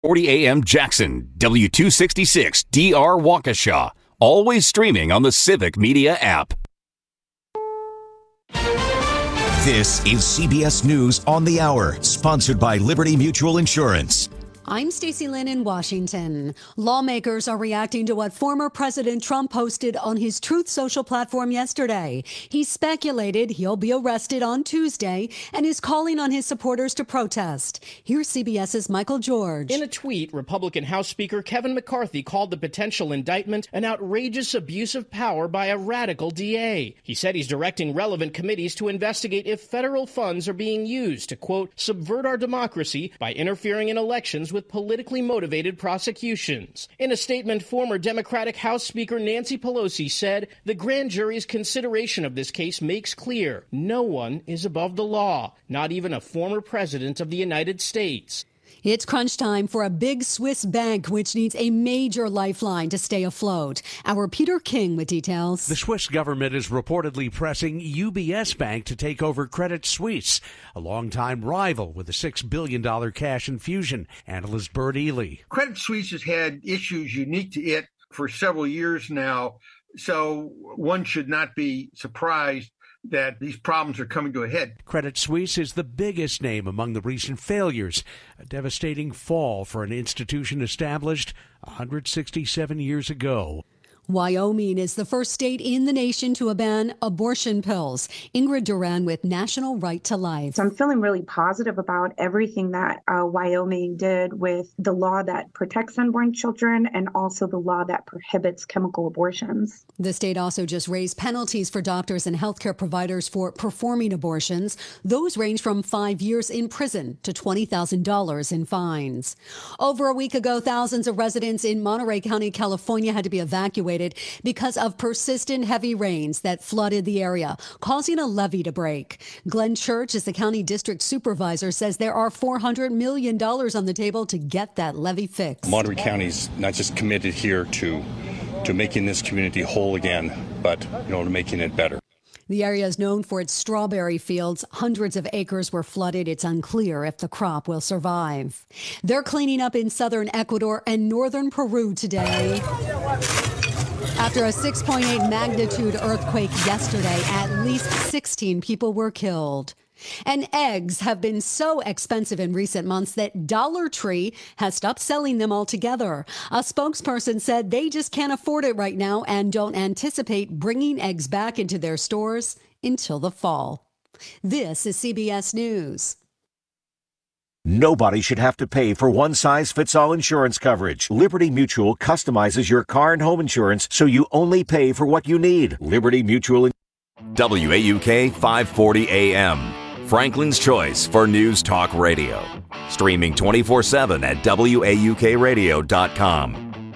40 AM Jackson, W266 DR Waukesha. Always streaming on the Civic Media app. This is CBS News on the Hour, sponsored by Liberty Mutual Insurance. I'm Stacey Lynn in Washington. Lawmakers are reacting to what former President Trump posted on his Truth Social platform yesterday. He speculated he'll be arrested on Tuesday and is calling on his supporters to protest. Here's CBS's Michael George. In a tweet, Republican House Speaker Kevin McCarthy called the potential indictment an outrageous abuse of power by a radical DA. He said he's directing relevant committees to investigate if federal funds are being used to, quote, subvert our democracy by interfering in elections with politically motivated prosecutions. In a statement, former Democratic House Speaker Nancy Pelosi said the grand jury's consideration of this case makes clear no one is above the law, not even a former president of the United States. It's crunch time for a big Swiss bank, which needs a major lifeline to stay afloat. Our Peter King with details. The Swiss government is reportedly pressing UBS Bank to take over Credit Suisse, a longtime rival with a $6 billion cash infusion. Analyst Bert Ely. Credit Suisse has had issues unique to it for several years now, so one should not be surprised that these problems are coming to a head. Credit Suisse is the biggest name among the recent failures, a devastating fall for an institution established 167 years ago. Wyoming is the first state in the nation to ban abortion pills. Ingrid Duran with National Right to Life. So I'm feeling really positive about everything that Wyoming did with the law that protects unborn children and also the law that prohibits chemical abortions. The state also just raised penalties for doctors and healthcare providers for performing abortions. Those range from 5 years in prison to $20,000 in fines. Over a week ago, thousands of residents in Monterey County, California had to be evacuated because of persistent heavy rains that flooded the area, causing a levee to break. Glenn Church, as the county district supervisor, says there are $400 million on the table to get that levee fixed. Monterey County's not just committed here to making this community whole again, but to making it better. The area is known for its strawberry fields. Hundreds of acres were flooded. It's unclear if the crop will survive. They're cleaning up in southern Ecuador and northern Peru today after a 6.8 magnitude earthquake yesterday. At least 16 people were killed. And eggs have been so expensive in recent months that Dollar Tree has stopped selling them altogether. A spokesperson said they just can't afford it right now and don't anticipate bringing eggs back into their stores until the fall. This is CBS News. Nobody should have to pay for one-size-fits-all insurance coverage. Liberty Mutual customizes your car and home insurance so you only pay for what you need. Liberty Mutual. WAUK 540 AM. Franklin's Choice for News Talk Radio. Streaming 24/7 at WAUKradio.com.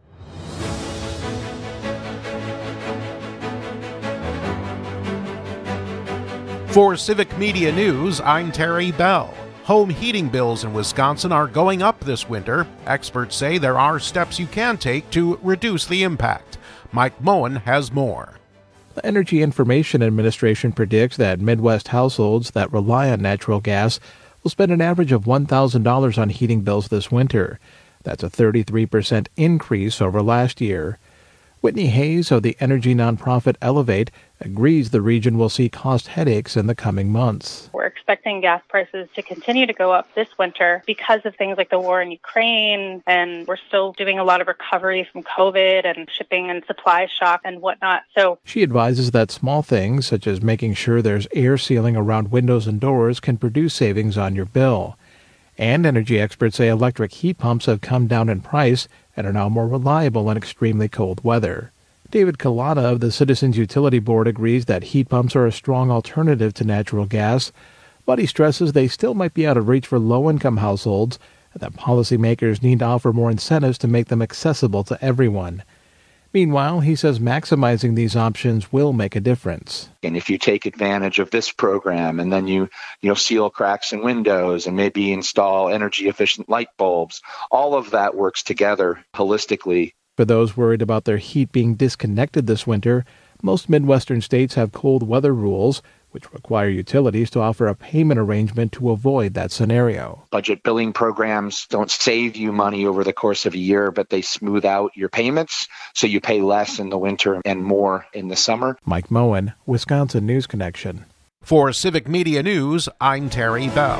For Civic Media News, I'm Terry Bell. Home heating bills in Wisconsin are going up this winter. Experts say there are steps you can take to reduce the impact. Mike Moen has more. The Energy Information Administration predicts that Midwest households that rely on natural gas will spend an average of $1,000 on heating bills this winter. That's a 33% increase over last year. Whitney Hayes of the energy nonprofit Elevate agrees the region will see cost headaches in the coming months. We're expecting gas prices to continue to go up this winter because of things like the war in Ukraine, and we're still doing a lot of recovery from COVID and shipping and supply shock and whatnot. So she advises that small things, such as making sure there's air sealing around windows and doors, can produce savings on your bill. And energy experts say electric heat pumps have come down in price and are now more reliable in extremely cold weather. David Kalata of the Citizens Utility Board agrees that heat pumps are a strong alternative to natural gas, but he stresses they still might be out of reach for low-income households and that policymakers need to offer more incentives to make them accessible to everyone. Meanwhile, he says maximizing these options will make a difference. And if you take advantage of this program and then you seal cracks in windows and maybe install energy efficient light bulbs, all of that works together holistically. For those worried about their heat being disconnected this winter, most Midwestern states have cold weather rules, which require utilities to offer a payment arrangement to avoid that scenario. Budget billing programs don't save you money over the course of a year, but they smooth out your payments, so you pay less in the winter and more in the summer. Mike Moen, Wisconsin News Connection. For Civic Media News, I'm Terry Bell.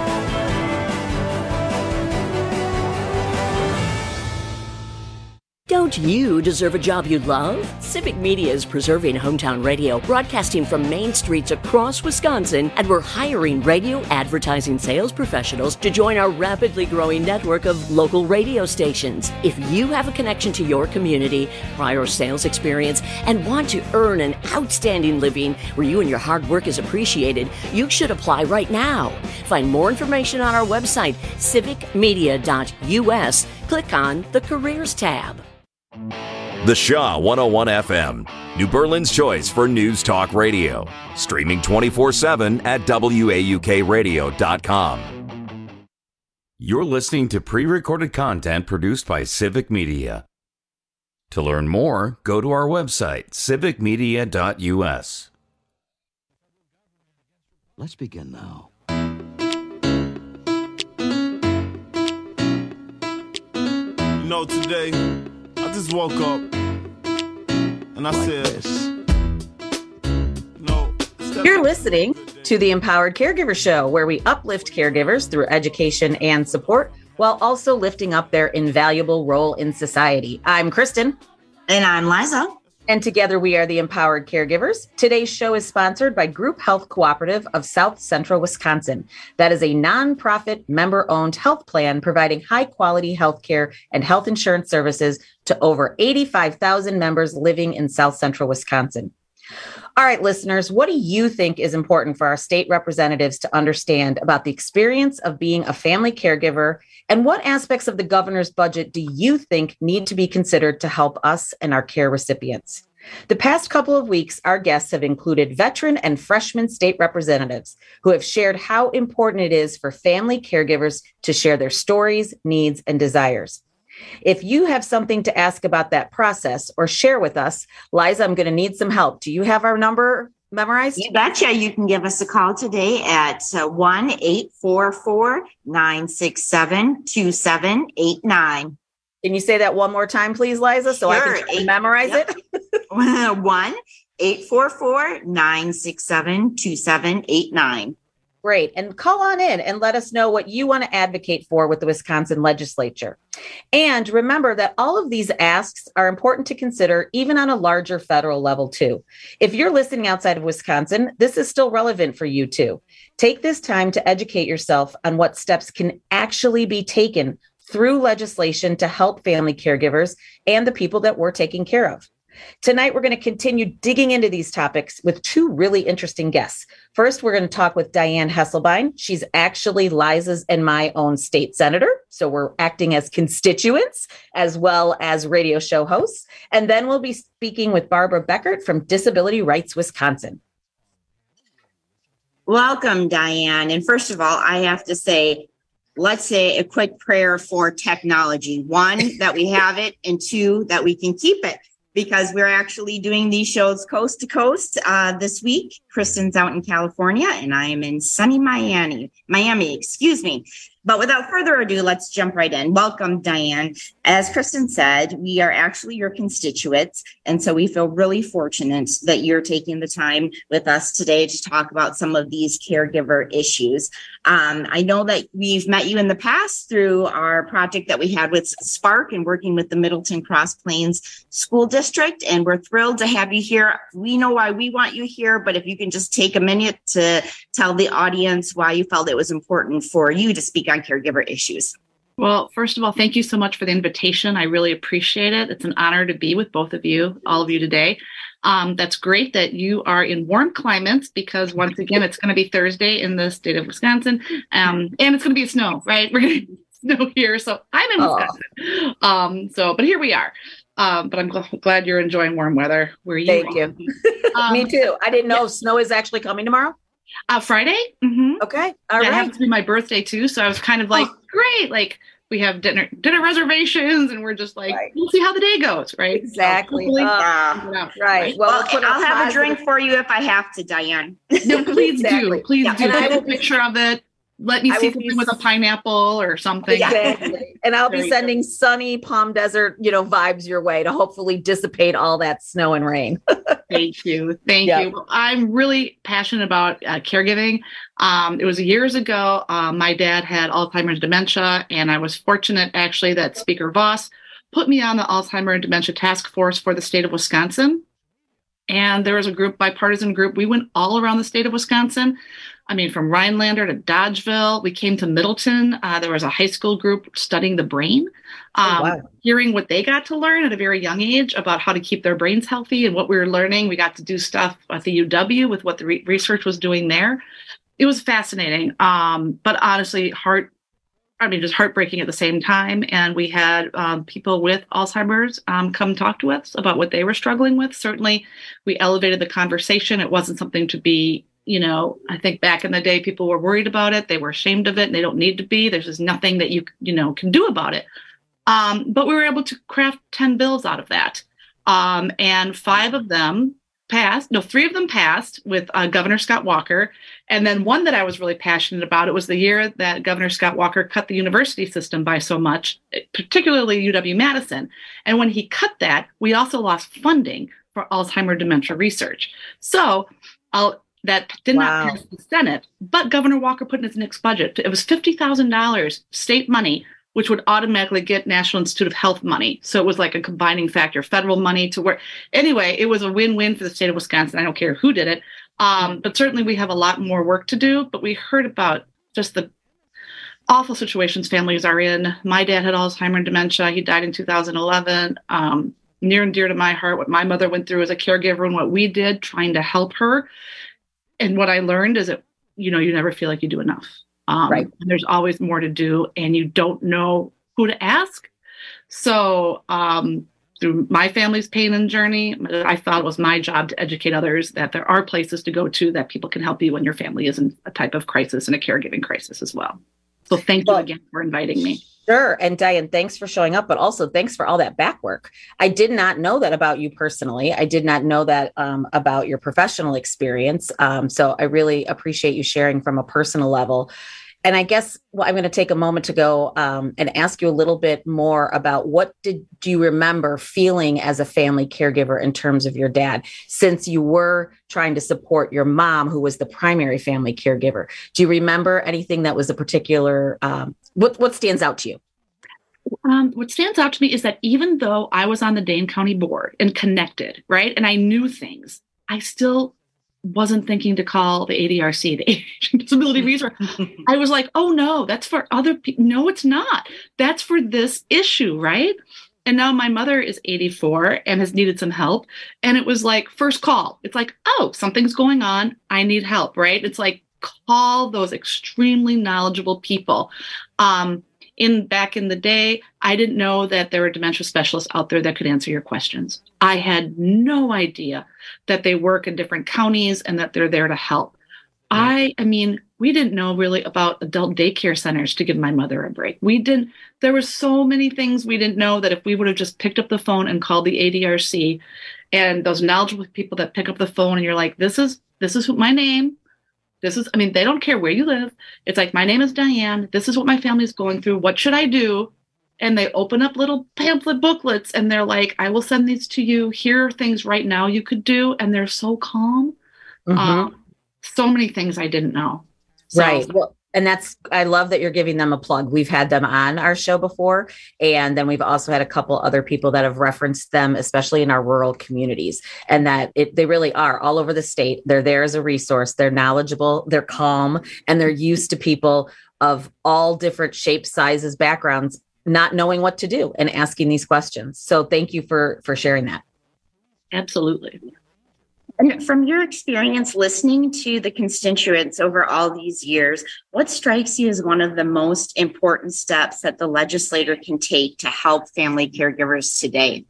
Don't you deserve a job you love? Civic Media is preserving hometown radio, broadcasting from main streets across Wisconsin, and we're hiring radio advertising sales professionals to join our rapidly growing network of local radio stations. If you have a connection to your community, prior sales experience, and want to earn an outstanding living where you and your hard work is appreciated, you should apply right now. Find more information on our website, civicmedia.us. Click on the Careers tab. The Shaw 101 FM, New Berlin's choice for News Talk Radio. Streaming 24/7 at WAUKradio.com. You're listening to pre-recorded content produced by Civic Media. To learn more, go to our website, civicmedia.us. Let's begin now. You know, today, I just woke up and I said, no. You're listening to the Empowered Caregiver Show, where we uplift caregivers through education and support while also lifting up their invaluable role in society. I'm Kristen. And I'm Liza. And together we are the Empowered Caregivers. Today's show is sponsored by Group Health Cooperative of South Central Wisconsin. That is a nonprofit, member-owned health plan providing high-quality health care and health insurance services to over 85,000 members living in South Central Wisconsin. All right, listeners, what do you think is important for our state representatives to understand about the experience of being a family caregiver? And what aspects of the governor's budget do you think need to be considered to help us and our care recipients? The past couple of weeks, our guests have included veteran and freshman state representatives who have shared how important it is for family caregivers to share their stories, needs, and desires. If you have something to ask about that process or share with us, Liza, I'm going to need some help. Do you have our number memorized? You betcha. You can give us a call today at 1-844-967-2789. Can you say that one more time, please, Liza, so sure. I can memorize it? 1-844-967-2789. Great. And call on in and let us know what you want to advocate for with the Wisconsin legislature. And remember that all of these asks are important to consider even on a larger federal level too. If you're listening outside of Wisconsin, this is still relevant for you too. Take this time to educate yourself on what steps can actually be taken through legislation to help family caregivers and the people that we're taking care of. Tonight, we're going to continue digging into these topics with two really interesting guests. First, we're going to talk with Diane Hesselbein. She's actually Liza's and my own state senator. So we're acting as constituents as well as radio show hosts. And then we'll be speaking with Barbara Beckert from Disability Rights Wisconsin. Welcome, Diane. And first of all, I have to say, let's say a quick prayer for technology. One, that we have it, and two, that we can keep it. Because we're actually doing these shows coast to coast this week. Kristen's out in California and I am in sunny Miami, excuse me. But without further ado, let's jump right in. Welcome, Diane. As Kristen said, we are actually your constituents. And so we feel really fortunate that you're taking the time with us today to talk about some of these caregiver issues. I know that we've met you in the past through our project that we had with Spark and working with the Middleton Cross Plains School District. And we're thrilled to have you here. We know why we want you here, but if you can just take a minute to tell the audience why you felt it was important for you to speak on caregiver issues. Well, first of all, thank you so much for the invitation. I really appreciate it. It's an honor to be with both of you, all of you today. That's great that you are in warm climates because once again, it's going to be Thursday in the state of Wisconsin and it's going to be snow, right? We're going to snow here. So I'm in Wisconsin. But here we are. But I'm glad you're enjoying warm weather. Where you Thank you. Me too. I didn't know snow is actually coming tomorrow. Friday. Mm-hmm. Okay. All right. It happens to be my birthday too. So I was kind of like, great. Like we have dinner reservations, and we're just like, we'll see how the day goes, right? Exactly. So right. Well, I'll have a drink for you if I have to, Diane. No, please do. Please do. And I Take will a picture of it. Let me see something with a pineapple or something. Exactly. And I'll be sending sunny Palm Desert, vibes your way to hopefully dissipate all that snow and rain. Thank you. Thank you. Well, I'm really passionate about caregiving. It was years ago. My dad had Alzheimer's dementia, and I was fortunate actually that Speaker Voss put me on the Alzheimer's Dementia Task Force for the state of Wisconsin. And there was a bipartisan group. We went all around the state of Wisconsin. I mean, from Rhinelander to Dodgeville, we came to Middleton. There was a high school group studying the brain, hearing what they got to learn at a very young age about how to keep their brains healthy and what we were learning. We got to do stuff at the UW with what the research was doing there. It was fascinating, but honestly, just heartbreaking at the same time. And we had people with Alzheimer's come talk to us about what they were struggling with. Certainly, we elevated the conversation. It wasn't something to be, I think back in the day, people were worried about it. They were ashamed of it, and they don't need to be. There's just nothing that you can do about it. But we were able to craft 10 bills out of that. And 3 of them passed with Governor Scott Walker. And then one that I was really passionate about, it was the year that Governor Scott Walker cut the university system by so much, particularly UW-Madison. And when he cut that, we also lost funding for Alzheimer's dementia research. So that did not pass the Senate, but Governor Walker put in his next budget. It was $50,000 state money, which would automatically get National Institute of Health money. So it was like a combining factor, federal money to work. Anyway, it was a win-win for the state of Wisconsin. I don't care who did it. But certainly we have a lot more work to do. But we heard about just the awful situations families are in. My dad had Alzheimer's dementia. He died in 2011. Near and dear to my heart, what my mother went through as a caregiver and what we did trying to help her. And what I learned is that, you never feel like you do enough. And there's always more to do, and you don't know who to ask. So through my family's pain and journey, I thought it was my job to educate others that there are places to go to that people can help you when your family is in a type of crisis and a caregiving crisis as well. So thank you again for inviting me. Sure. And Diane, thanks for showing up, but also thanks for all that back work. I did not know that about you personally. I did not know that about your professional experience. So I really appreciate you sharing from a personal level. And I guess I'm going to take a moment to go and ask you a little bit more about do you remember feeling as a family caregiver in terms of your dad, since you were trying to support your mom, who was the primary family caregiver. Do you remember anything that was a particular, what stands out to you? What stands out to me is that even though I was on the Dane County board and connected, right, and I knew things, I still wasn't thinking to call the ADRC, the Aging Disability Resource. I was like, oh no, that's for other people. No, it's not. That's for this issue, right? And now my mother is 84 and has needed some help. And it was like, first call. It's like, oh, something's going on. I need help, right? It's like, call those extremely knowledgeable people. Back in the day, I didn't know that there were dementia specialists out there that could answer your questions. I had no idea that they work in different counties and that they're there to help. I mean, we didn't know really about adult daycare centers to give my mother a break. There were so many things we didn't know that if we would have just picked up the phone and called the ADRC and those knowledgeable people that pick up the phone and you're like, this is my name. They don't care where you live. It's like, my name is Diane. This is what my family is going through. What should I do? And they open up little pamphlet booklets and they're like, I will send these to you. Here are things right now you could do. And they're so calm. Mm-hmm. So many things I didn't know. Right. Well, and I love that you're giving them a plug. We've had them on our show before. And then we've also had a couple other people that have referenced them, especially in our rural communities, and that they really are all over the state. They're there as a resource. They're knowledgeable, they're calm, and they're used to people of all different shapes, sizes, backgrounds, not knowing what to do and asking these questions. So thank you for sharing that. Absolutely. And from your experience listening to the constituents over all these years, what strikes you as one of the most important steps that the legislator can take to help family caregivers today?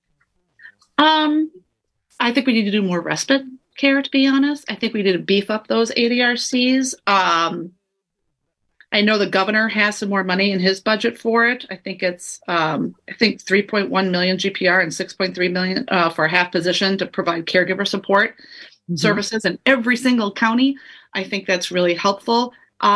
I think we need to do more respite care, to be honest. I think we need to beef up those ADRCs. I know the governor has some more money in his budget for it. I think it's 3.1 million GPR and 6.3 million for a half position to provide caregiver support services in every single county. I think that's really helpful.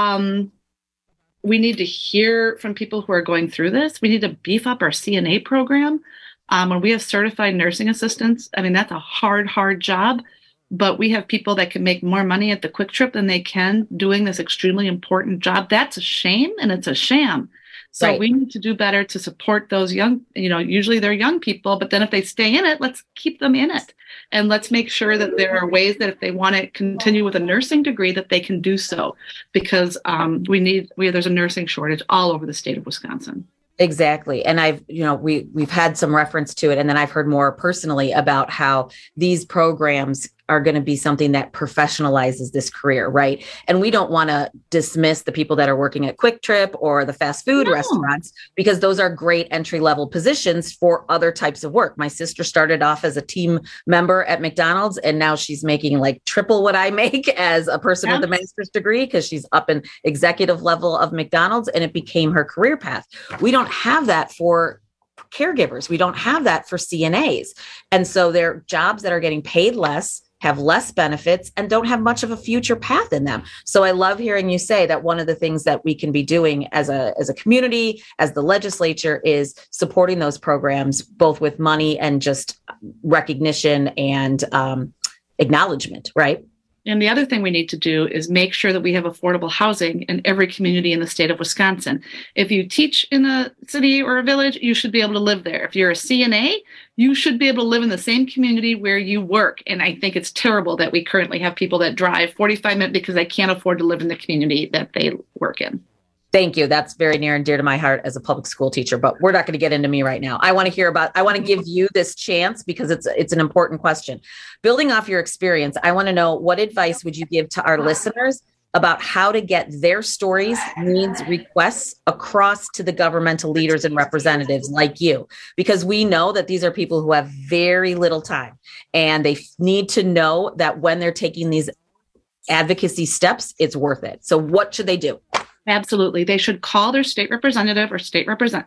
We need to hear from people who are going through this. We need to beef up our CNA program. When we have certified nursing assistants, I mean, that's a hard job, but we have people that can make more money at the Quick Trip than they can doing this extremely important job. That's a shame, and it's a sham. So we need to do better to support those young, usually they're young people, but then if they stay in it, let's keep them in it. And let's make sure that there are ways that if they want to continue with a nursing degree, that they can do so, because there's a nursing shortage all over the state of Wisconsin. Exactly. And we've had some reference to it. And then I've heard more personally about how these programs are going to be something that professionalizes this career, right? And we don't want to dismiss the people that are working at Quick Trip or the fast food restaurants, because those are great entry-level positions for other types of work. My sister started off as a team member at McDonald's, and now she's making like triple what I make as a person with a master's degree, because she's up in executive level of McDonald's, and it became her career path. We don't have that for caregivers. We don't have that for CNAs. And so they're jobs that are getting paid less, have less benefits, and don't have much of a future path in them. So I love hearing you say that one of the things that we can be doing as a community, as the legislature, is supporting those programs, both with money and just recognition and acknowledgement, right? And the other thing we need to do is make sure that we have affordable housing in every community in the state of Wisconsin. If you teach in a city or a village, you should be able to live there. If you're a CNA, you should be able to live in the same community where you work. And I think it's terrible that we currently have people that drive 45 minutes because they can't afford to live in the community that they work in. Thank you. That's very near and dear to my heart as a public school teacher, but we're not going to get into me right now. I want to give you this chance because it's an important question. Building off your experience, I want to know, what advice would you give to our listeners about how to get their stories, needs, requests across to the governmental leaders and representatives like you? Because we know that these are people who have very little time, and they need to know that when they're taking these advocacy steps, it's worth it. So what should they do? Absolutely. They should call their state representative or state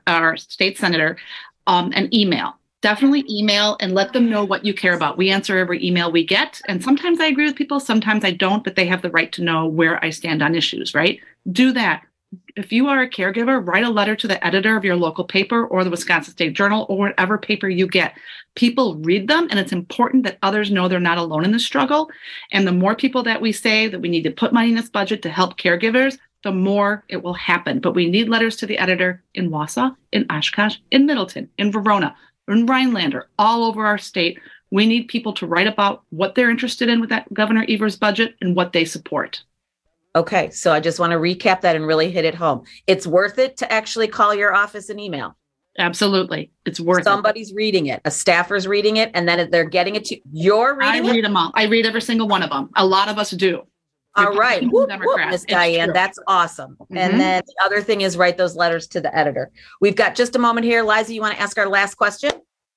senator and email. Definitely email and let them know what you care about. We answer every email we get. And sometimes I agree with people, sometimes I don't, but they have the right to know where I stand on issues, right? Do that. If you are a caregiver, write a letter to the editor of your local paper or the Wisconsin State Journal or whatever paper you get. People read them, and it's important that others know they're not alone in the struggle. And the more people that we say that we need to put money in this budget to help caregivers, the more it will happen. But we need letters to the editor in Wausau, in Oshkosh, in Middleton, in Verona, in Rhinelander, all over our state. We need people to write about what they're interested in with that Governor Evers budget and what they support. Okay, so I just want to recap that and really hit it home. It's worth it to actually call your office and email. Absolutely. It's worth Somebody's reading it. A staffer's reading it, and then they're getting it to you're reading it? I read them all. I read every single one of them. A lot of us do. All right. Whoop, Miss Diane, that's awesome. Mm-hmm. And then the other thing is write those letters to the editor. We've got just a moment here. Liza, you want to ask our last question?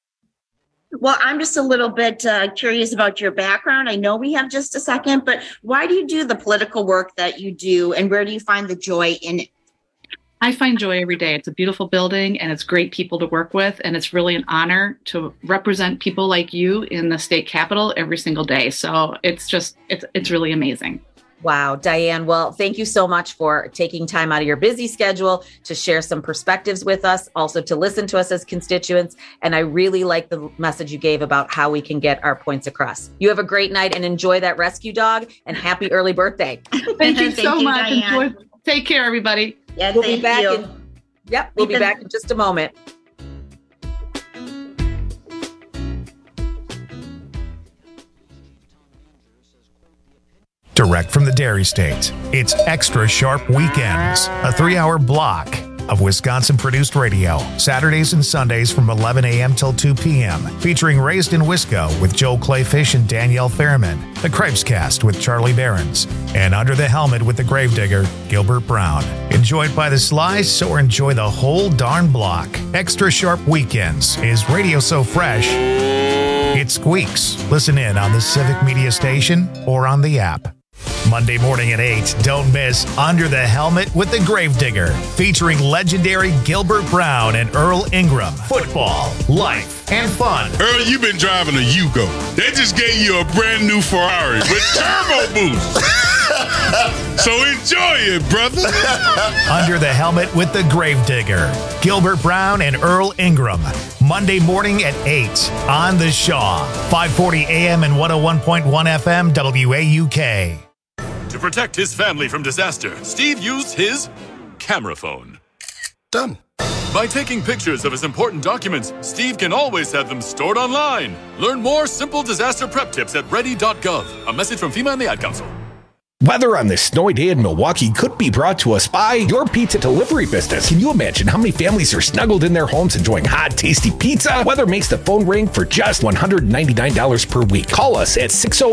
Well, I'm just a little bit curious about your background. I know we have just a second, but why do you do the political work that you do, and where do you find the joy in it? I find joy every day. It's a beautiful building, and it's great people to work with, and it's really an honor to represent people like you in the state capitol every single day. So it's really amazing. Wow, Diane. Well, thank you so much for taking time out of your busy schedule to share some perspectives with us, also to listen to us as constituents. And I really like the message you gave about how we can get our points across. You have a great night and enjoy that rescue dog, and happy early birthday. Thank you so much. Take care, everybody. Yeah, we'll be back. We'll be back in just a moment. Direct from the Dairy State, it's Extra Sharp Weekends, a 3-hour block of Wisconsin-produced radio, Saturdays and Sundays from 11 a.m. till 2 p.m., featuring Raised in Wisco with Joel Clayfish and Danielle Fairman, The Cripescast with Charlie Behrens, and Under the Helmet with the Gravedigger, Gilbert Brown. Enjoyed by the slice or enjoy the whole darn block. Extra Sharp Weekends is radio so fresh, it squeaks. Listen in on the Civic Media Station or on the app. Monday morning at 8, don't miss Under the Helmet with the Gravedigger, featuring legendary Gilbert Brown and Earl Ingram. Football, life, and fun. Earl, you've been driving a Yugo. They just gave you a brand new Ferrari with turbo boost. So enjoy it, brother. Under the Helmet with the Gravedigger, Gilbert Brown and Earl Ingram. Monday morning at 8 on the Shaw. 540 AM and 101.1 FM WAUK. To protect his family from disaster, Steve used his camera phone. Done. By taking pictures of his important documents, Steve can always have them stored online. Learn more simple disaster prep tips at ready.gov. A message from FEMA and the Ad Council. Weather on this snowy day in Milwaukee could be brought to us by your pizza delivery business. Can you imagine how many families are snuggled in their homes enjoying hot, tasty pizza? Weather makes the phone ring for just $199 per week. Call us at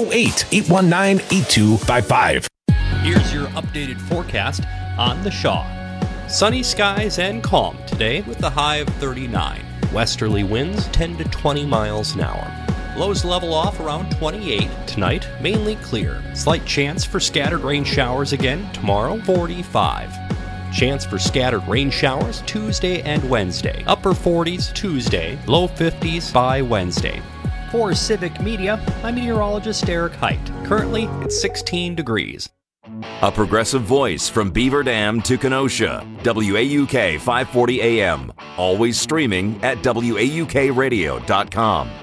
608-819-8255. Here's your updated forecast on the Shaw. Sunny skies and calm today with a high of 39. Westerly winds 10 to 20 miles an hour. Lows level off around 28. Tonight, mainly clear. Slight chance for scattered rain showers again tomorrow, 45. Chance for scattered rain showers Tuesday and Wednesday. Upper 40s Tuesday, low 50s by Wednesday. For Civic Media, I'm meteorologist Eric Height. Currently, it's 16 degrees. A progressive voice from Beaver Dam to Kenosha. WAUK 540 AM. Always streaming at WAUKradio.com.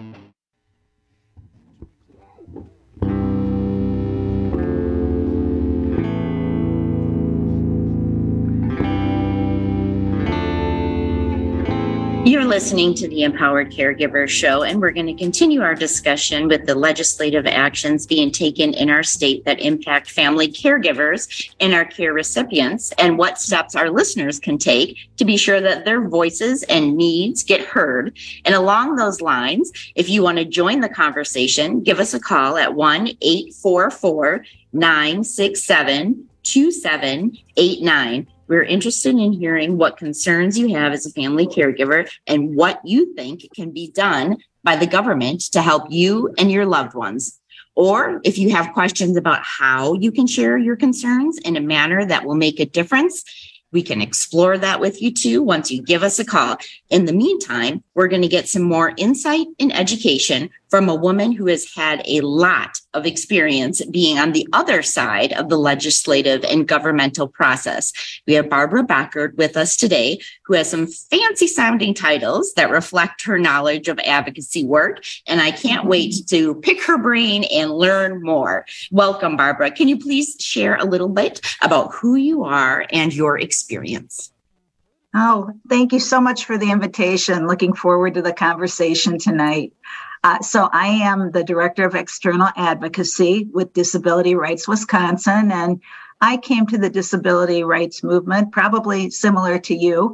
You're listening to the Empowered Caregiver Show, and we're going to continue our discussion with the legislative actions being taken in our state that impact family caregivers and our care recipients, and what steps our listeners can take to be sure that their voices and needs get heard. And along those lines, if you want to join the conversation, give us a call at 1-844-967-2789. We're interested in hearing what concerns you have as a family caregiver and what you think can be done by the government to help you and your loved ones. Or if you have questions about how you can share your concerns in a manner that will make a difference, we can explore that with you too once you give us a call. In the meantime, we're going to get some more insight and education from a woman who has had a lot of experience being on the other side of the legislative and governmental process. We have Barbara Bachert with us today, who has some fancy sounding titles that reflect her knowledge of advocacy work. And I can't wait to pick her brain and learn more. Welcome, Barbara. Can you please share a little bit about who you are and your experience? Oh, thank you so much for the invitation. Looking forward to the conversation tonight. So I am the Director of External Advocacy with Disability Rights Wisconsin, and I came to the disability rights movement probably similar to you.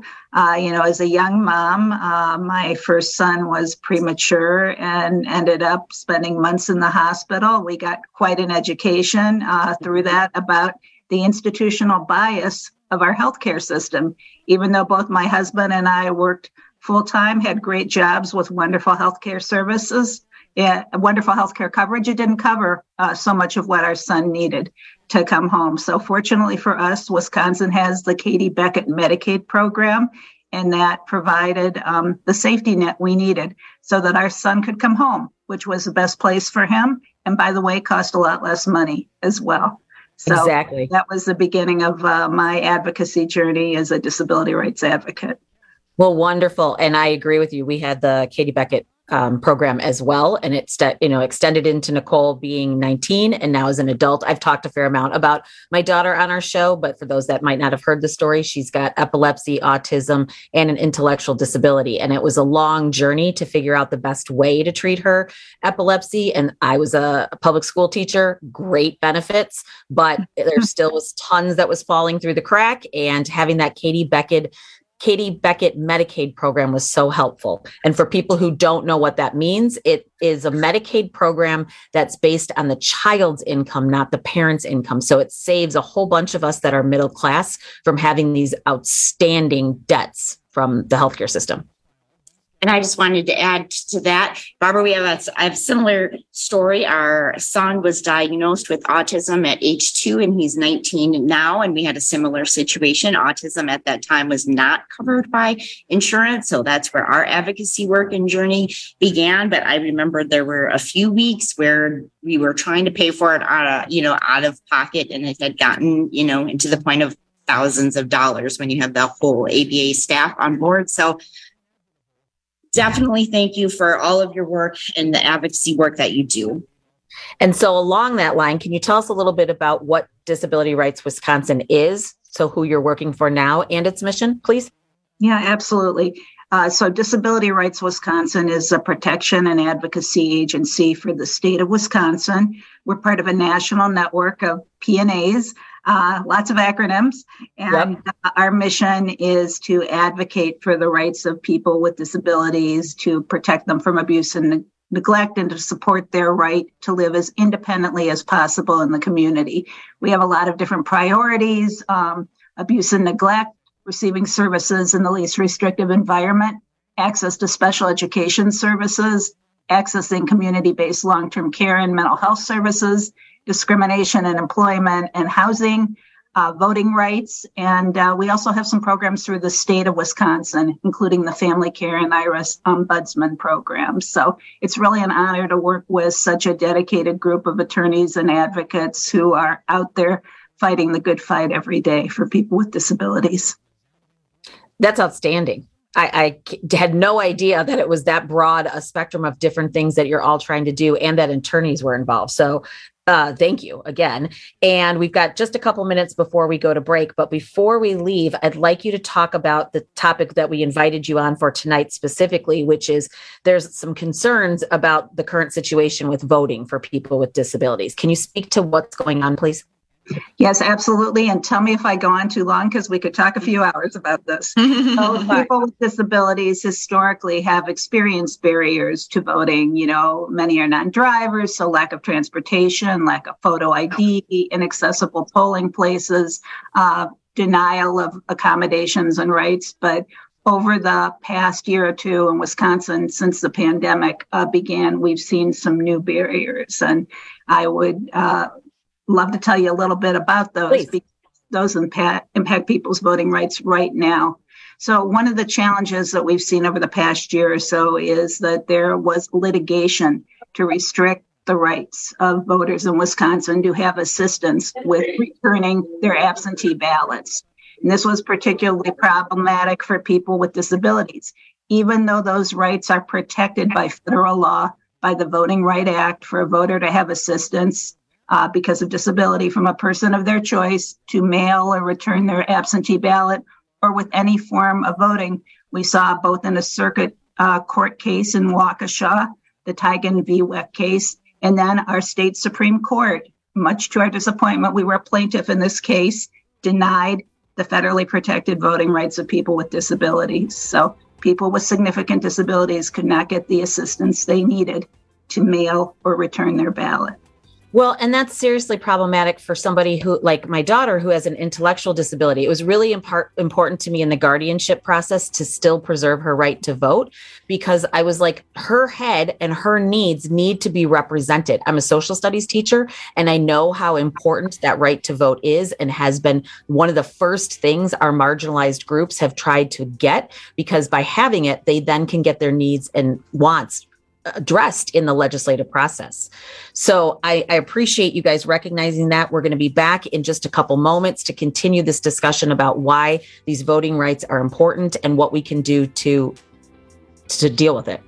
As a young mom, my first son was premature and ended up spending months in the hospital. We got quite an education through that about the institutional bias of our healthcare system. Even though both my husband and I worked full-time, had great jobs with wonderful healthcare services, wonderful healthcare coverage, it didn't cover so much of what our son needed to come home. So fortunately for us, Wisconsin has the Katie Beckett Medicaid program, and that provided the safety net we needed so that our son could come home, which was the best place for him. And by the way, cost a lot less money as well. So exactly. That was the beginning of my advocacy journey as a disability rights advocate. Well, wonderful. And I agree with you. We had the Katie Beckett program as well. And it extended into Nicole being 19 and now as an adult. I've talked a fair amount about my daughter on our show, but for those that might not have heard the story, she's got epilepsy, autism, and an intellectual disability. And it was a long journey to figure out the best way to treat her epilepsy. And I was a public school teacher, great benefits, but there still was tons that was falling through the crack. And having that Katie Beckett Medicaid program was so helpful. And for people who don't know what that means, it is a Medicaid program that's based on the child's income, not the parent's income. So it saves a whole bunch of us that are middle class from having these outstanding debts from the healthcare system. And I just wanted to add to that, Barbara, I have a similar story. Our son was diagnosed with autism at age 2, and he's 19 now. And we had a similar situation. Autism at that time was not covered by insurance. So that's where our advocacy work and journey began. But I remember there were a few weeks where we were trying to pay for it out of pocket. And it had gotten, into the point of thousands of dollars when you have the whole ABA staff on board. So definitely thank you for all of your work and the advocacy work that you do. And so along that line, can you tell us a little bit about what Disability Rights Wisconsin is? So who you're working for now and its mission, please? Yeah, absolutely. So Disability Rights Wisconsin is a protection and advocacy agency for the state of Wisconsin. We're part of a national network of P&As, lots of acronyms. And our mission is to advocate for the rights of people with disabilities, to protect them from abuse and neglect, and to support their right to live as independently as possible in the community. We have a lot of different priorities: abuse and neglect, receiving services in the least restrictive environment, access to special education services, accessing community-based long-term care and mental health services, discrimination in employment and housing, voting rights. And we also have some programs through the state of Wisconsin, including the Family Care and IRS Ombudsman programs. So it's really an honor to work with such a dedicated group of attorneys and advocates who are out there fighting the good fight every day for people with disabilities. That's outstanding. I had no idea that it was that broad a spectrum of different things that you're all trying to do and that attorneys were involved. So thank you again. And we've got just a couple minutes before we go to break. But before we leave, I'd like you to talk about the topic that we invited you on for tonight specifically, which is there's some concerns about the current situation with voting for people with disabilities. Can you speak to what's going on, please? Yes, absolutely. And tell me if I go on too long, because we could talk a few hours about this. So people with disabilities historically have experienced barriers to voting. Many are non-drivers, so lack of transportation, lack of photo ID, inaccessible polling places, denial of accommodations and rights. But over the past year or two in Wisconsin, since the pandemic began, we've seen some new barriers. And I would love to tell you a little bit about those. Please. Because those impact people's voting rights right now. So one of the challenges that we've seen over the past year or so is that there was litigation to restrict the rights of voters in Wisconsin to have assistance with returning their absentee ballots. And this was particularly problematic for people with disabilities, even though those rights are protected by federal law, by the Voting Rights Act, for a voter to have assistance because of disability from a person of their choice to mail or return their absentee ballot, or with any form of voting. We saw both in a circuit court case in Waukesha, the Tigan v. Weck case, and then our state Supreme Court, much to our disappointment, we were a plaintiff in this case, denied the federally protected voting rights of people with disabilities. So people with significant disabilities could not get the assistance they needed to mail or return their ballot. Well, and that's seriously problematic for somebody who, like my daughter, who has an intellectual disability. It was really important to me in the guardianship process to still preserve her right to vote, because I was like, her head and her needs need to be represented. I'm a social studies teacher, and I know how important that right to vote is, and has been one of the first things our marginalized groups have tried to get, because by having it, they then can get their needs and wants addressed in the legislative process. So I appreciate you guys recognizing that. We're going to be back in just a couple moments to continue this discussion about why these voting rights are important and what we can do to deal with it.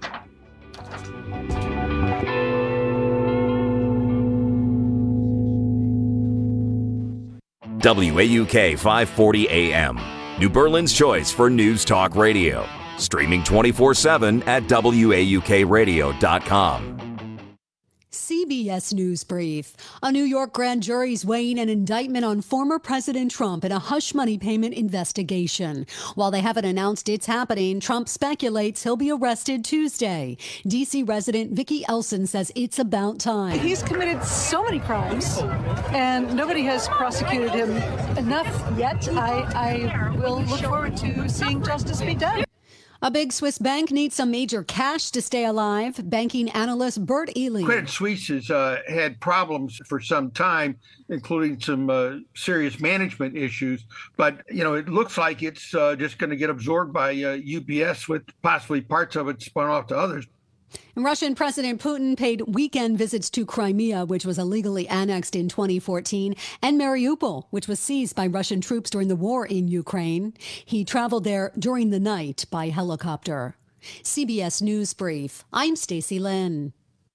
WAUK 540 AM, New Berlin's choice for news talk radio. Streaming 24/7 at WAUKradio.com. CBS News Brief. A New York grand jury's weighing an indictment on former President Trump in a hush money payment investigation. While they haven't announced it's happening, Trump speculates he'll be arrested Tuesday. D.C. resident Vicky Elson says it's about time. He's committed so many crimes, and nobody has prosecuted him enough yet. I will look forward to seeing justice be done. A big Swiss bank needs some major cash to stay alive. Banking analyst Bert Ely. Credit Suisse has had problems for some time, including some serious management issues. But, it looks like it's just going to get absorbed by UBS, with possibly parts of it spun off to others. Russian President Putin paid weekend visits to Crimea, which was illegally annexed in 2014, and Mariupol, which was seized by Russian troops during the war in Ukraine. He traveled there during the night by helicopter. CBS News Brief. I'm Stacey Lynn.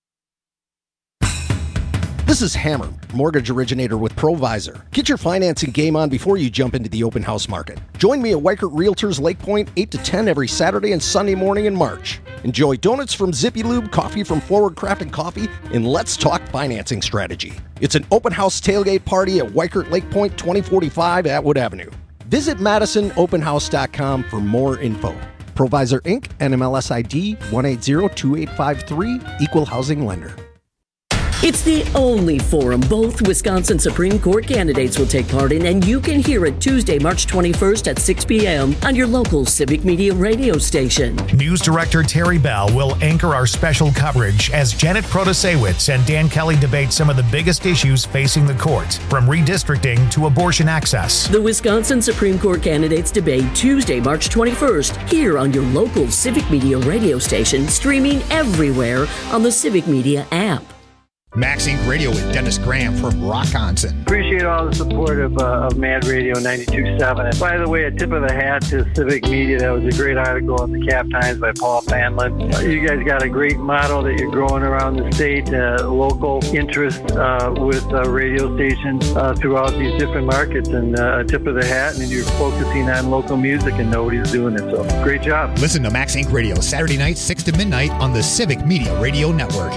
This is Hammer, mortgage originator with Provisor. Get your financing game on before you jump into the open house market. Join me at Weichert Realtors Lake Point 8 to 10 every Saturday and Sunday morning in March. Enjoy donuts from Zippy Lube, coffee from Forward Crafted Coffee, and let's talk financing strategy. It's an open house tailgate party at Weichert Lake Point 2045 Atwood Avenue. Visit MadisonOpenHouse.com for more info. Provisor Inc., NMLS ID 1802853, Equal Housing Lender. It's the only forum both Wisconsin Supreme Court candidates will take part in, and you can hear it Tuesday, March 21st at 6 p.m. on your local Civic Media radio station. News Director Terry Bell will anchor our special coverage as Janet Protasewicz and Dan Kelly debate some of the biggest issues facing the court, from redistricting to abortion access. The Wisconsin Supreme Court candidates debate Tuesday, March 21st, here on your local Civic Media radio station, streaming everywhere on the Civic Media app. Max Inc. Radio with Dennis Graham from Rockonson. Appreciate all the support of Mad Radio 92.7. And by the way, a tip of the hat to Civic Media. That was a great article in the Cap Times by Paul Fanlin. You guys got a great model that you're growing around the state, local interest with radio stations throughout these different markets. And a tip of the hat, and you're focusing on local music and nobody's doing it. So great job. Listen to Max Inc. Radio Saturday nights 6 to midnight on the Civic Media Radio Network.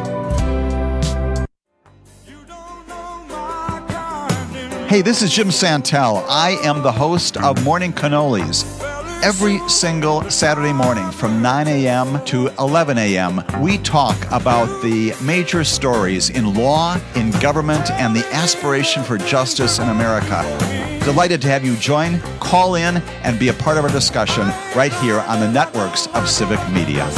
Hey, this is Jim Santel. I am the host of Morning Cannolis. Every single Saturday morning from 9 a.m. to 11 a.m., we talk about the major stories in law, in government, and the aspiration for justice in America. Delighted to have you join, call in, and be a part of our discussion right here on the networks of Civic Media.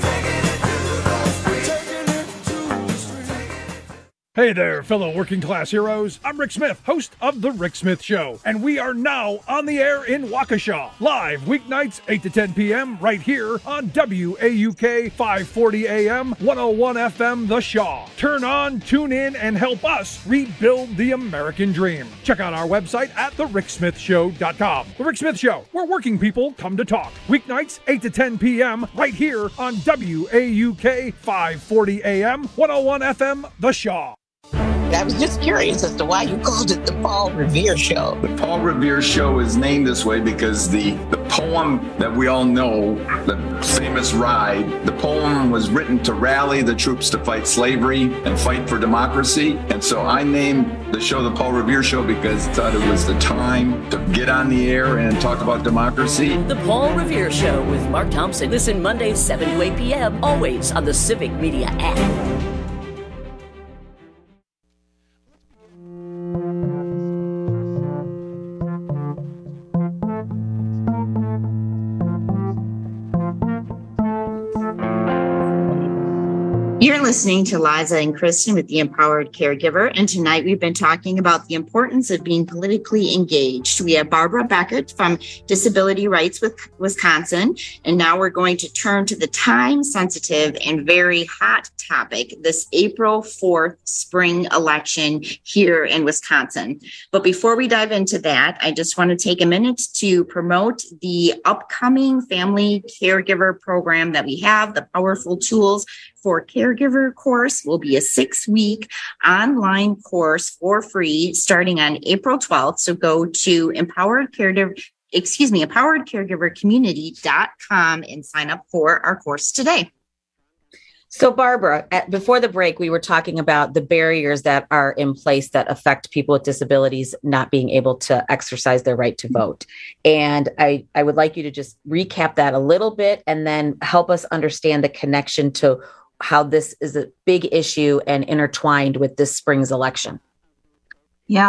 Hey there, fellow working class heroes. I'm Rick Smith, host of The Rick Smith Show, and we are now on the air in Waukesha, live weeknights 8 to 10 p.m. right here on WAUK 540 AM, 101 FM The Shaw. Turn on, tune in, and help us rebuild the American dream. Check out our website at thericksmithshow.com. The Rick Smith Show, where working people come to talk. Weeknights 8 to 10 p.m. right here on WAUK 540 AM, 101 FM The Shaw. I was just curious as to why you called it the Paul Revere Show. The Paul Revere Show is named this way because the poem that we all know, the famous Ride, the poem was written to rally the troops to fight slavery and fight for democracy. And so I named the show the Paul Revere Show because I thought it was the time to get on the air and talk about democracy. The Paul Revere Show with Mark Thompson. Listen Mondays 7 to 8 p.m. always on the Civic Media app. You're listening to Liza and Kristen with The Empowered Caregiver, and tonight we've been talking about the importance of being politically engaged. We have Barbara Beckett from Disability Rights with Wisconsin, and now we're going to turn to the time-sensitive and very hot topic, this April 4th spring election here in Wisconsin. But before we dive into that, I just want to take a minute to promote the upcoming family caregiver program that we have, the Powerful Tools for Caregiver course will be a 6-week online course for free starting on April 12th. So go to empoweredcaregivercommunity.com and sign up for our course today. So Barbara, before the break, we were talking about the barriers that are in place that affect people with disabilities not being able to exercise their right to vote. And I would like you to just recap that a little bit and then help us understand the connection to how this is a big issue and intertwined with this spring's election. Yeah,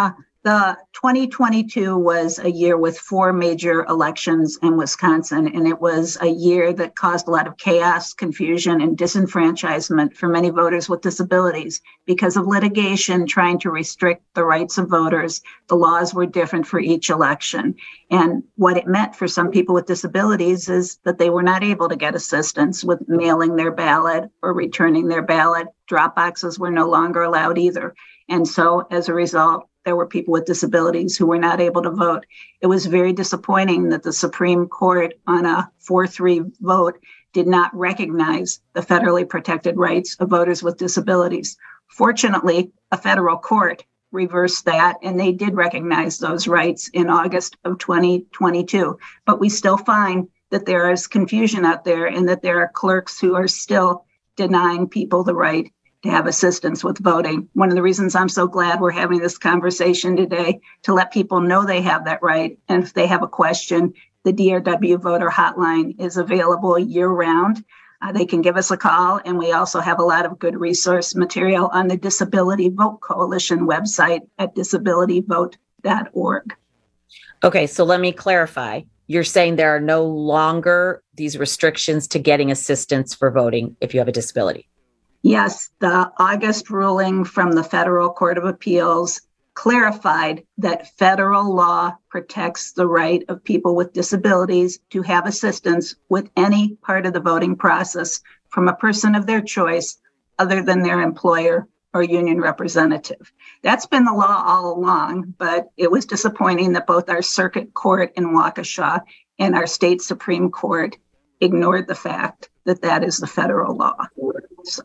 The 2022 was a year with 4 major elections in Wisconsin, and it was a year that caused a lot of chaos, confusion, and disenfranchisement for many voters with disabilities. Because of litigation trying to restrict the rights of voters, the laws were different for each election. And what it meant for some people with disabilities is that they were not able to get assistance with mailing their ballot or returning their ballot. Drop boxes were no longer allowed either. And so as a result, there were people with disabilities who were not able to vote. It was very disappointing that the Supreme Court, on a 4-3 vote, did not recognize the federally protected rights of voters with disabilities. Fortunately, a federal court reversed that, and they did recognize those rights in August of 2022. But we still find that there is confusion out there and that there are clerks who are still denying people the right to have assistance with voting. One of the reasons I'm so glad we're having this conversation today, to let people know they have that right. And if they have a question, the DRW voter hotline is available year round. They can give us a call. And we also have a lot of good resource material on the Disability Vote Coalition website at disabilityvote.org. Okay, so let me clarify. You're saying there are no longer these restrictions to getting assistance for voting if you have a disability? Yes, the August ruling from the Federal Court of Appeals clarified that federal law protects the right of people with disabilities to have assistance with any part of the voting process from a person of their choice other than their employer or union representative. That's been the law all along, but it was disappointing that both our circuit court in Waukesha and our state Supreme Court ignored the fact that that is the federal law. So,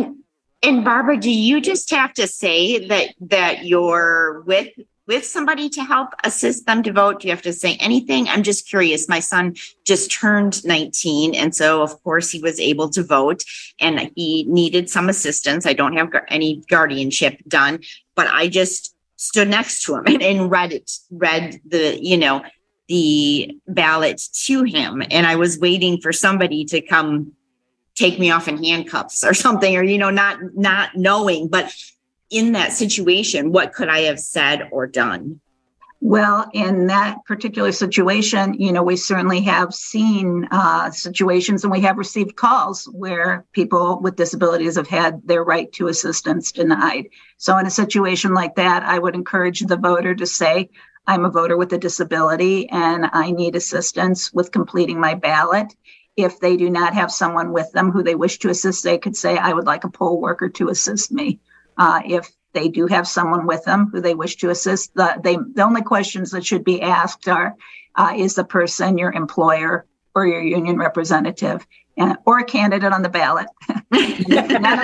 And Barbara, do you just have to say that you're with somebody to help assist them to vote? Do you have to say anything? I'm just curious. My son just turned 19. And so, of course, he was able to vote and he needed some assistance. I don't have any guardianship done, but I just stood next to him and read the ballot to him. And I was waiting for somebody to come take me off in handcuffs or something, or, not knowing, but in that situation, what could I have said or done? Well, in that particular situation, we certainly have seen situations and we have received calls where people with disabilities have had their right to assistance denied. So in a situation like that, I would encourage the voter to say, I'm a voter with a disability and I need assistance with completing my ballot. If they do not have someone with them who they wish to assist, they could say, I would like a poll worker to assist me. If they do have someone with them who they wish to assist, the only questions that should be asked are, is the person your employer or your union representative or a candidate on the ballot? None of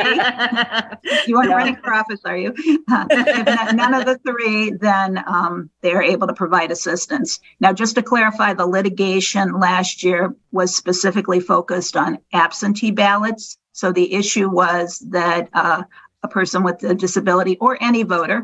the three. You aren't running for office, are you? If none of the three, then they're able to provide assistance. Now, just to clarify, the litigation last year was specifically focused on absentee ballots. So the issue was that a person with a disability or any voter,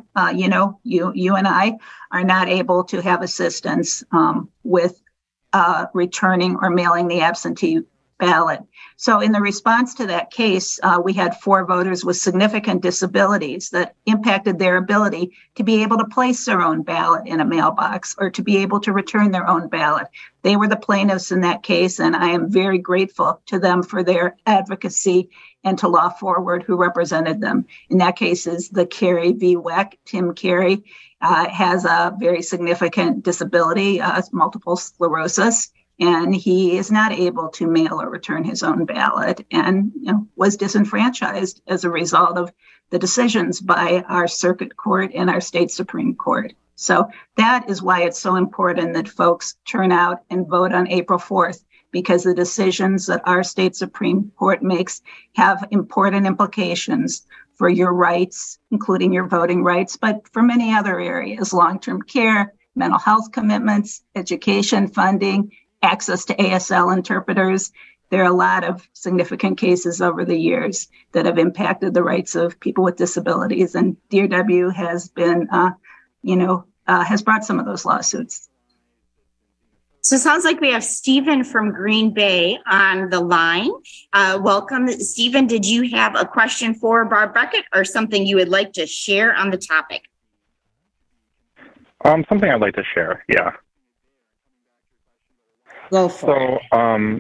you and I are not able to have assistance with returning or mailing the absentee ballot. So in the response to that case, we had 4 voters with significant disabilities that impacted their ability to be able to place their own ballot in a mailbox or to be able to return their own ballot. They were the plaintiffs in that case, and I am very grateful to them for their advocacy and to Law Forward, who represented them. In that case is the Carey v. Weck. Tim Carey has a very significant disability, multiple sclerosis, and he is not able to mail or return his own ballot and was disenfranchised as a result of the decisions by our circuit court and our state Supreme Court. So that is why it's so important that folks turn out and vote on April 4th, because the decisions that our state Supreme Court makes have important implications for your rights, including your voting rights, but for many other areas, long-term care, mental health commitments, education funding, access to ASL interpreters. There are a lot of significant cases over the years that have impacted the rights of people with disabilities, and DRW has been, has brought some of those lawsuits. So it sounds like we have Stephen from Green Bay on the line. Welcome, Stephen. Did you have a question for Barb Beckett or something you would like to share on the topic? Something I'd like to share. Yeah. Go for it. So,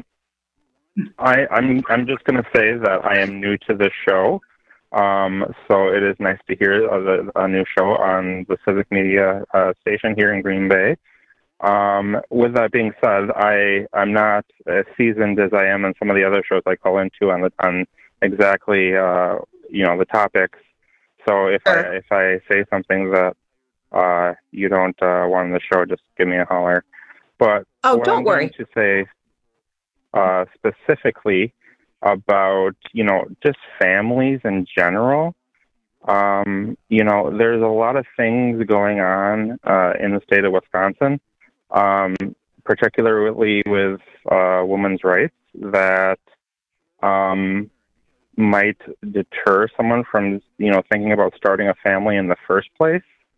I'm just going to say that I am new to this show. So it is nice to hear a new show on the Civic Media station here in Green Bay. With that being said, I'm not as seasoned as I am in some of the other shows I call into on exactly the topics. So if I say something that you don't want on the show, just give me a holler. But what don't I'm worry. going to say specifically about just families in general. There's a lot of things going on in the state of Wisconsin. Particularly with women's rights, that might deter someone from, thinking about starting a family in the first place.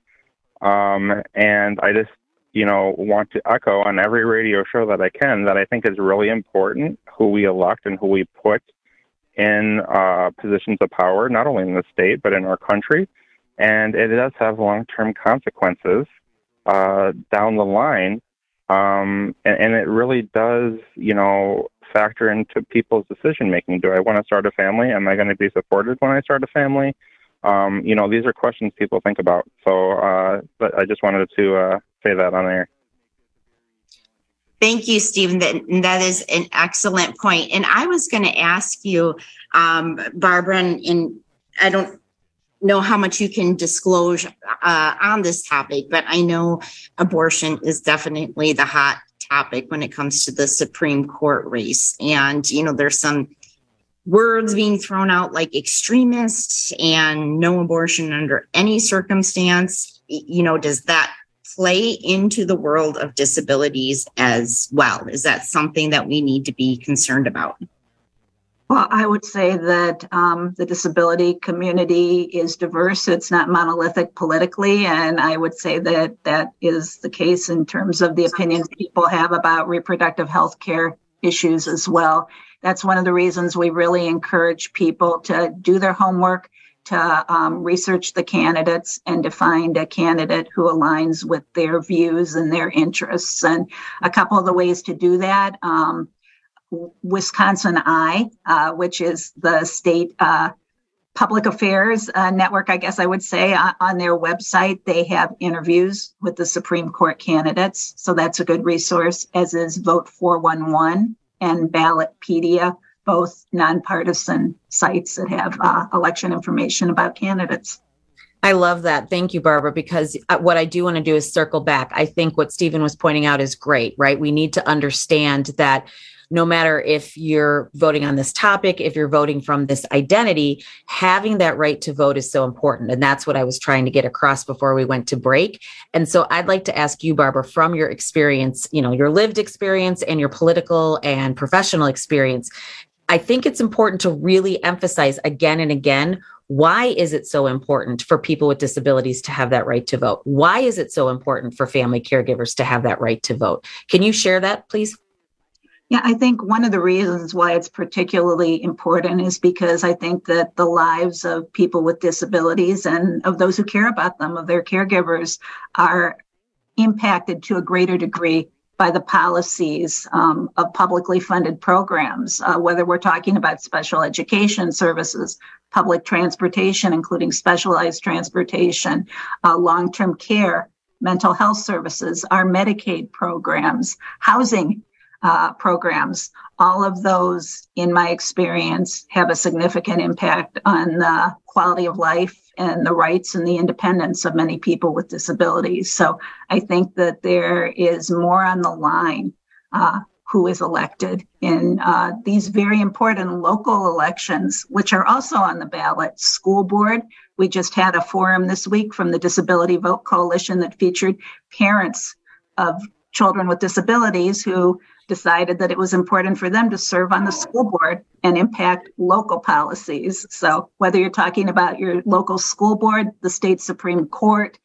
And I just, want to echo on every radio show that I can that I think is really important who we elect and who we put in positions of power, not only in the state, but in our country. And it does have long-term consequences down the line. And it really does, factor into people's decision-making. Do I want to start a family? Am I going to be supported when I start a family? These are questions people think about. So, but I just wanted to say that on air. Thank you, Stephen. That is an excellent point. And I was going to ask you, Barbara, and I don't know how much you can disclose on this topic, but I know abortion is definitely the hot topic when it comes to the Supreme Court race. And, there's some words being thrown out like extremists and no abortion under any circumstance. Does that play into the world of disabilities as well? Is that something that we need to be concerned about? Well, I would say that the disability community is diverse. It's not monolithic politically. And I would say that that is the case in terms of the opinions people have about reproductive health care issues as well. That's one of the reasons we really encourage people to do their homework, to research the candidates and to find a candidate who aligns with their views and their interests. And a couple of the ways to do that, Wisconsin Eye, which is the state public affairs network, I guess I would say, on their website, they have interviews with the Supreme Court candidates. So that's a good resource, as is Vote 411 and Ballotpedia, both nonpartisan sites that have election information about candidates. I love that. Thank you, Barbara, because what I do want to do is circle back. I think what Stephen was pointing out is great, right? We need to understand that no matter if you're voting on this topic, if you're voting from this identity, having that right to vote is so important. And that's what I was trying to get across before we went to break. And so I'd like to ask you, Barbara, from your experience, your lived experience and your political and professional experience, I think it's important to really emphasize again and again, why is it so important for people with disabilities to have that right to vote? Why is it so important for family caregivers to have that right to vote? Can you share that, please? Yeah, I think one of the reasons why it's particularly important is because I think that the lives of people with disabilities and of those who care about them, of their caregivers, are impacted to a greater degree by the policies of publicly funded programs, whether we're talking about special education services, public transportation, including specialized transportation, long-term care, mental health services, our Medicaid programs, housing programs. All of those, in my experience, have a significant impact on the quality of life and the rights and the independence of many people with disabilities. So I think that there is more on the line who is elected in these very important local elections, which are also on the ballot. School board, we just had a forum this week from the Disability Vote Coalition that featured parents of children with disabilities who decided that it was important for them to serve on the school board and impact local policies. So whether you're talking about your local school board, the state Supreme Court,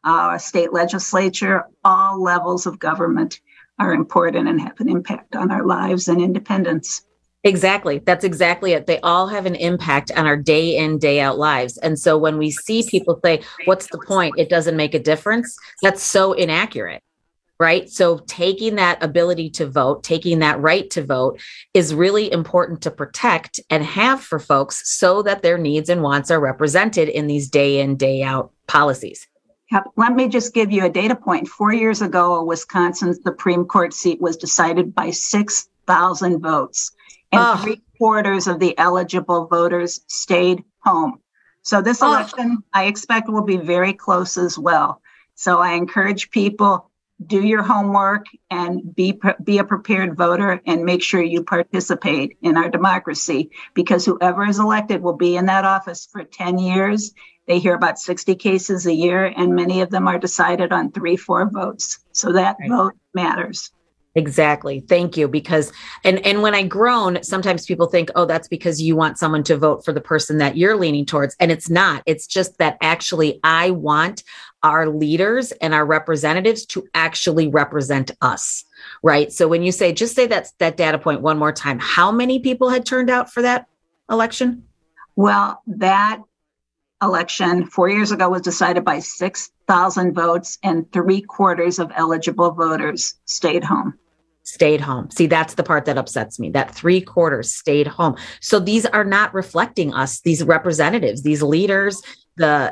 state legislature, all levels of government are important and have an impact on our lives and independence. Exactly. That's exactly it. They all have an impact on our day in, day out lives. And so when we see people say, what's the point? It doesn't make a difference. That's so inaccurate, right? So taking that ability to vote, taking that right to vote is really important to protect and have for folks so that their needs and wants are represented in these day in, day out policies. Let me just give you a data point. 4 years ago, a Wisconsin Supreme Court seat was decided by 6,000 votes. And 3/4 of the eligible voters stayed home. So this election, I expect, will be very close as well. So I encourage people, do your homework and be a prepared voter and make sure you participate in our democracy, because whoever is elected will be in that office for 10 years. They hear about 60 cases a year, and many of them are decided on 3-4 votes. So that vote matters. Exactly. Thank you. Because, and when I groan, sometimes people think, oh, that's because you want someone to vote for the person that you're leaning towards. And it's not. It's just that actually I want our leaders and our representatives to actually represent us. Right. So when you say, just say that data point one more time, how many people had turned out for that election? Well, that election 4 years ago was decided by 6,000 votes, and 3/4 of eligible voters stayed home. Stayed home. See, that's the part that upsets me, that 3/4 stayed home. So these are not reflecting us, these representatives, these leaders, the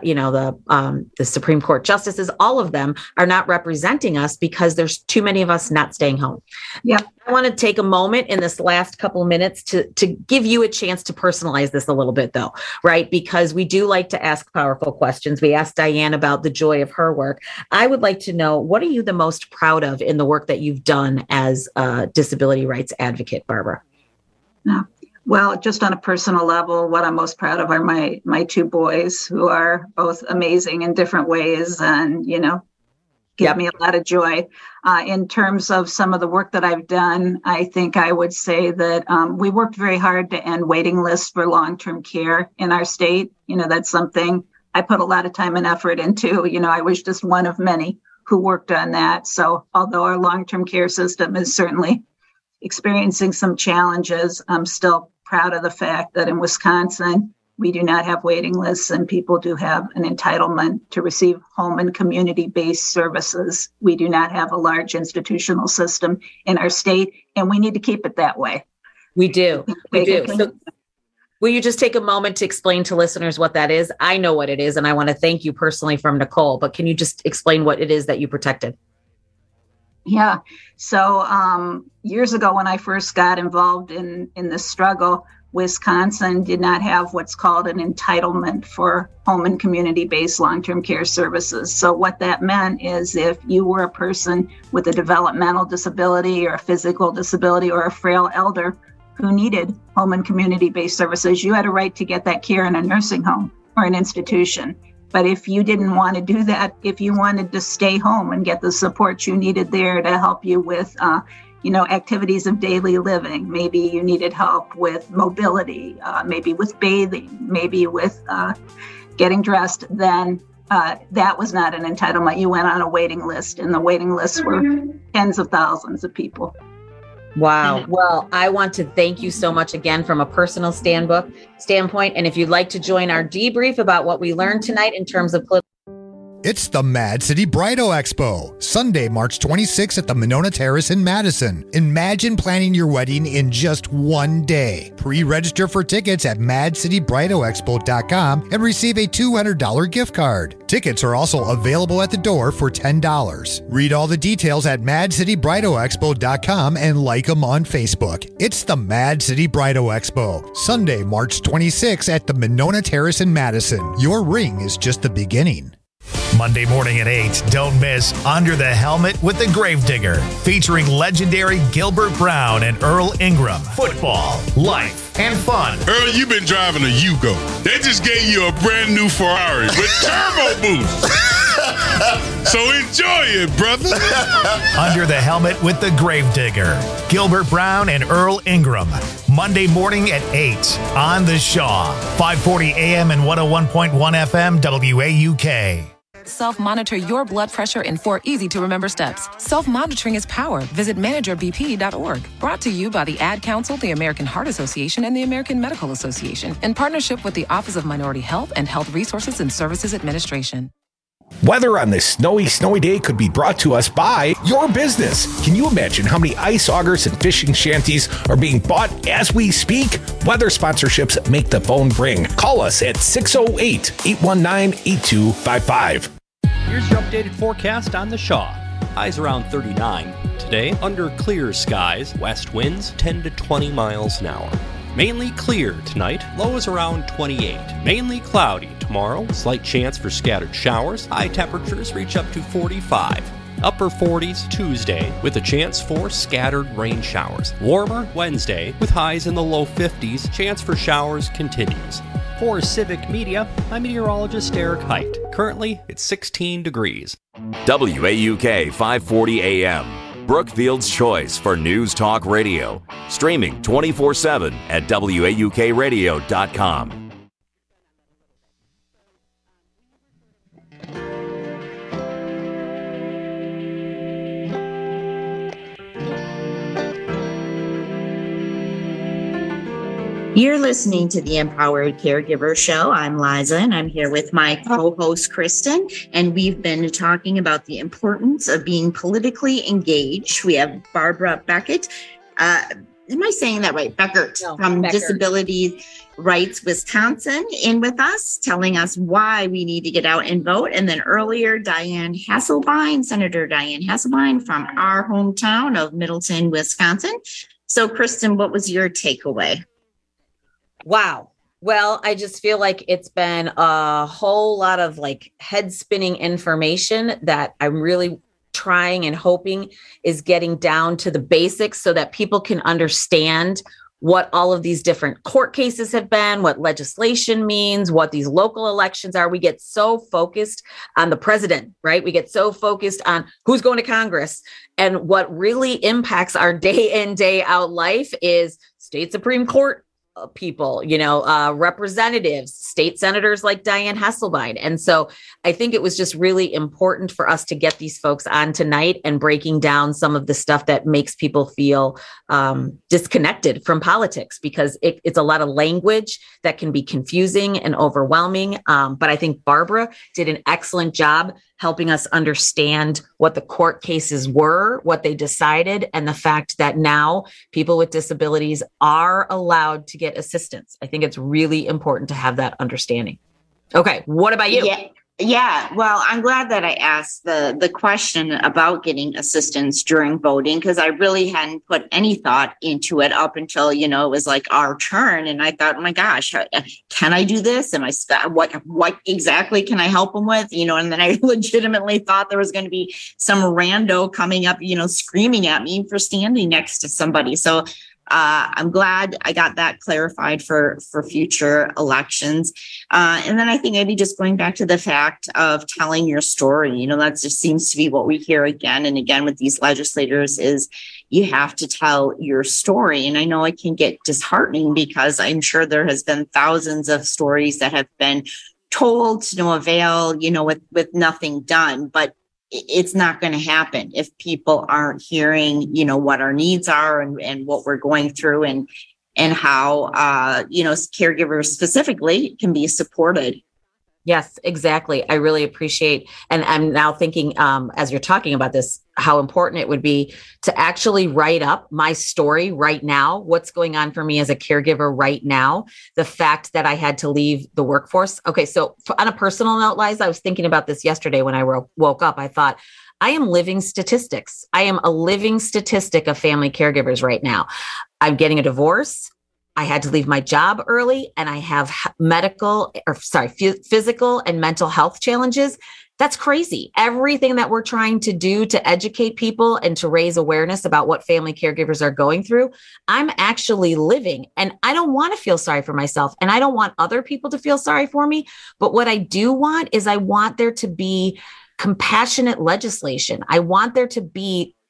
Supreme Court justices, all of them are not representing us because there's too many of us not staying home. Yeah. I want to take a moment in this last couple of minutes to give you a chance to personalize this a little bit, though, right? Because we do like to ask powerful questions. We asked Diane about the joy of her work. I would like to know, what are you the most proud of in the work that you've done as a disability rights advocate, Barbara? No. Well, just on a personal level, what I'm most proud of are my 2 boys, who are both amazing in different ways and, give me a lot of joy. In terms of some of the work that I've done, I think I would say that we worked very hard to end waiting lists for long-term care in our state. That's something I put a lot of time and effort into. I was just one of many who worked on that. So although our long-term care system is certainly experiencing some challenges, I'm still proud of the fact that in Wisconsin, we do not have waiting lists, and people do have an entitlement to receive home and community-based services. We do not have a large institutional system in our state, and we need to keep it that way. We do. We do. So will you just take a moment to explain to listeners what that is? I know what it is, and I want to thank you personally from Nicole, but can you just explain what it is that you protected? Yeah. So years ago, when I first got involved in this struggle, Wisconsin did not have what's called an entitlement for home and community-based long-term care services. So what that meant is if you were a person with a developmental disability or a physical disability or a frail elder who needed home and community-based services, you had a right to get that care in a nursing home or an institution. But if you didn't want to do that, if you wanted to stay home and get the support you needed there to help you with, activities of daily living, maybe you needed help with mobility, maybe with bathing, maybe with getting dressed, then that was not an entitlement. You went on a waiting list, and the waiting lists were tens of thousands of people. Wow. Well, I want to thank you so much again from a personal standpoint. And if you'd like to join our debrief about what we learned tonight in terms of political. It's the Mad City Bridal Expo, Sunday, March 26th at the Monona Terrace in Madison. Imagine planning your wedding in just one day. Pre-register for tickets at madcitybridalexpo.com and receive a $200 gift card. Tickets are also available at the door for $10. Read all the details at madcitybridalexpo.com and like them on Facebook. It's the Mad City Bridal Expo, Sunday, March 26th at the Monona Terrace in Madison. Your ring is just the beginning. Monday morning at 8, don't miss Under the Helmet with the Gravedigger, featuring legendary Gilbert Brown and Earl Ingram. Football, life, and fun. Earl, you've been driving a Yugo. They just gave you a brand new Ferrari with turbo boost. So enjoy it, brother. Under the Helmet with the Gravedigger, Gilbert Brown and Earl Ingram. Monday morning at 8 on The Shaw, 540 AM and 101.1 FM WAUK. Self-monitor your blood pressure in 4 easy-to-remember steps. Self-monitoring is power. Visit managerbp.org. Brought to you by the Ad Council, the American Heart Association, and the American Medical Association, in partnership with the Office of Minority Health and Health Resources and Services Administration. Weather on this snowy day could be brought to us by your business. Can you imagine how many ice augers and fishing shanties are being bought as we speak? Weather sponsorships make the phone ring. Call us at 608-819-8255. Here's your updated forecast on the Shaw. Highs around 39. Today, under clear skies, west winds 10 to 20 miles an hour. Mainly clear tonight, lows around 28. Mainly cloudy tomorrow, slight chance for scattered showers. High temperatures reach up to 45. Upper 40s Tuesday with a chance for scattered rain showers. Warmer Wednesday with highs in the low 50s. Chance for showers continues. For Civic Media, I'm meteorologist Eric Height. Currently, it's 16 degrees. WAUK 540 AM. Brookfield's choice for news talk radio. Streaming 24/7 at WAUKradio.com. You're listening to the Empowered Caregiver Show. I'm Liza, and I'm here with my co-host, Kristen, and we've been talking about the importance of being politically engaged. We have Barbara Beckett. Am I saying that right? Beckert from Beckert. Disability Rights Wisconsin in with us, telling us why we need to get out and vote. And then earlier, Diane Hasselbein, Senator Diane Hasselbein from our hometown of Middleton, Wisconsin. So, Kristen, what was your takeaway? Wow. Well, I just feel like it's been a whole lot of like head spinning information that I'm really trying and hoping is getting down to the basics so that people can understand what all of these different court cases have been, what legislation means, what these local elections are. We get so focused on the president, right? We get so focused on who's going to Congress. And what really impacts our day in, day out life is state Supreme Court people, representatives, state senators like Diane Hasselbein. And so I think it was just really important for us to get these folks on tonight and breaking down some of the stuff that makes people feel disconnected from politics, because it's a lot of language that can be confusing and overwhelming. But I think Barbara did an excellent job helping us understand what the court cases were, what they decided, and the fact that now people with disabilities are allowed to get assistance. I think it's really important to have that understanding. Okay, what about you? Yeah. Well, I'm glad that I asked the question about getting assistance during voting, because I really hadn't put any thought into it up until, it was like our turn. And I thought, oh my gosh, can I do this? Am I, what exactly can I help them with? And then I legitimately thought there was going to be some rando coming up, screaming at me for standing next to somebody. So I'm glad I got that clarified for future elections. And then I think maybe just going back to the fact of telling your story, that just seems to be what we hear again and again with these legislators is you have to tell your story. And I know it can get disheartening because I'm sure there has been thousands of stories that have been told to no avail, with nothing done. But it's not going to happen if people aren't hearing, what our needs are and what we're going through and how, caregivers specifically can be supported. Yes, exactly. I really appreciate, and I'm now thinking as you're talking about this, how important it would be to actually write up my story right now, what's going on for me as a caregiver right now, the fact that I had to leave the workforce. Okay, so on a personal note, Liza, I was thinking about this yesterday when I woke up. I thought, I am living statistics. I am a living statistic of family caregivers right now. I'm getting a divorce. I had to leave my job early, and I have physical and mental health challenges. That's crazy. Everything that we're trying to do to educate people and to raise awareness about what family caregivers are going through, I'm actually living, and I don't want to feel sorry for myself, and I don't want other people to feel sorry for me. But what I do want is I want there to be compassionate legislation. I want there to be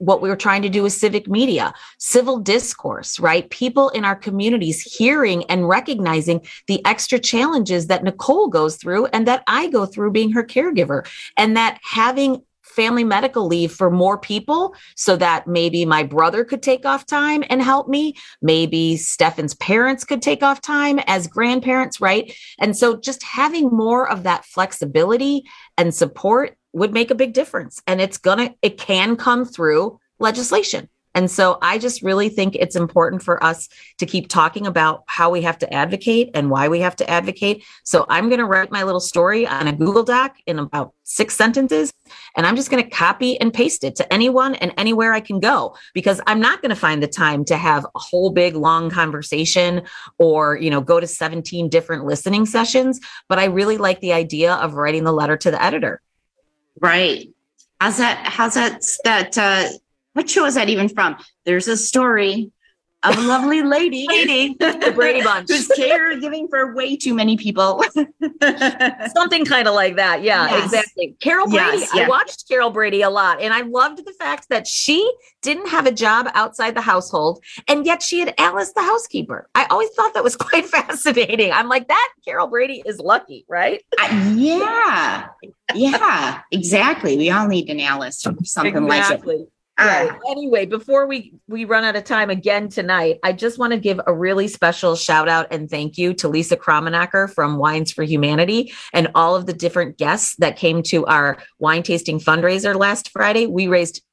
what we were trying to do with civic media, civil discourse, right? People in our communities hearing and recognizing the extra challenges that Nicole goes through and that I go through being her caregiver, and that having family medical leave for more people so that maybe my brother could take off time and help me. Maybe Stefan's parents could take off time as grandparents, right? And so just having more of that flexibility and support would make a big difference. And it can come through legislation. And so I just really think it's important for us to keep talking about how we have to advocate and why we have to advocate. So I'm going to write my little story on a Google Doc in about 6 sentences, and I'm just going to copy and paste it to anyone and anywhere I can go, because I'm not going to find the time to have a whole big long conversation or, go to 17 different listening sessions. But I really like the idea of writing the letter to the editor. Right. How's that what show is that even from? There's a story of a lovely lady, the Brady Bunch, who's caregiving for way too many people. Something kind of like that. Yeah, yes. Exactly. Carol Brady. Yes, yeah. I watched Carol Brady a lot, and I loved the fact that she didn't have a job outside the household, and yet she had Alice, the housekeeper. I always thought that was quite fascinating. I'm like, that Carol Brady is lucky, right? Yeah, exactly. We all need an Alice or something like it. Right. Anyway, before we run out of time again tonight, I just want to give a really special shout out and thank you to Lisa Kromenacher from Wines for Humanity and all of the different guests that came to our wine tasting fundraiser last Friday. We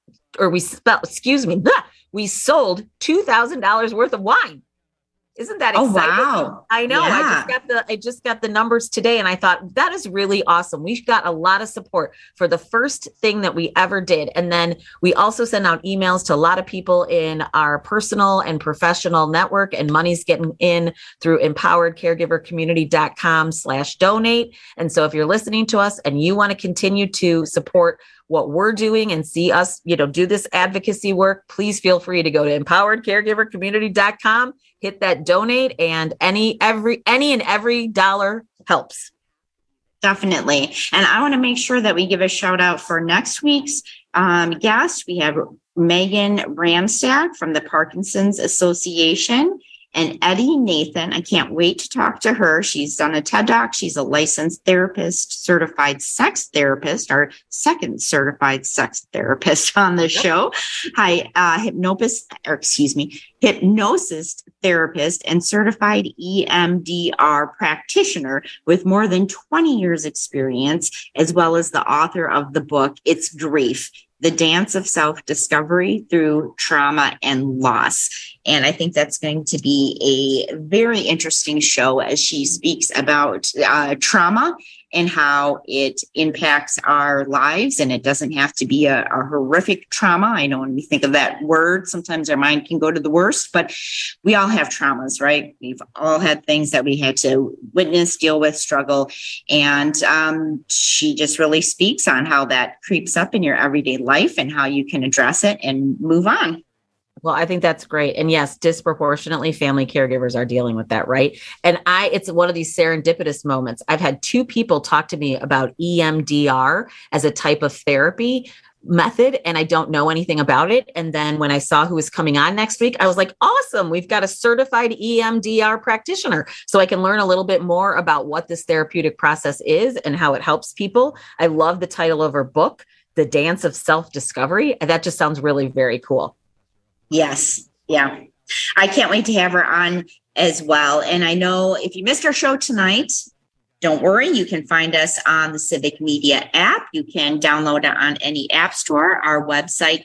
sold $2,000 worth of wine. Isn't that exciting? Oh, wow. I know. Yeah. I just got the numbers today, and I thought that is really awesome. We've got a lot of support for the first thing that we ever did. And then we also send out emails to a lot of people in our personal and professional network, and money's getting in through empoweredcaregivercommunity.com/donate. And so if you're listening to us and you want to continue to support what we're doing and see us, do this advocacy work, please feel free to go to empoweredcaregivercommunity.com, hit that donate, and any and every dollar helps. Definitely. And I want to make sure that we give a shout out for next week's guest. We have Megan Ramstack from the Parkinson's Association, and Eddie Nathan. I can't wait to talk to her. She's done a TED Talk. She's a licensed therapist, certified sex therapist, our second certified sex therapist on the show. Hypnosis therapist and certified EMDR practitioner with more than 20 years experience, as well as the author of the book, It's Grief: The Dance of Self-Discovery Through Trauma and Loss. And I think that's going to be a very interesting show as she speaks about trauma and how it impacts our lives. And it doesn't have to be a horrific trauma. I know when we think of that word, sometimes our mind can go to the worst, but we all have traumas, right? We've all had things that we had to witness, deal with, struggle. And she just really speaks on how that creeps up in your everyday life and how you can address it and move on. Well, I think that's great. And yes, disproportionately family caregivers are dealing with that, right? And it's one of these serendipitous moments. I've had 2 people talk to me about EMDR as a type of therapy method, and I don't know anything about it. And then when I saw who was coming on next week, I was like, awesome, we've got a certified EMDR practitioner. So I can learn a little bit more about what this therapeutic process is and how it helps people. I love the title of her book, The Dance of Self-Discovery. That just sounds really very cool. Yes. Yeah. I can't wait to have her on as well. And I know if you missed our show tonight, don't worry. You can find us on the Civic Media app. You can download it on any app store. Our website,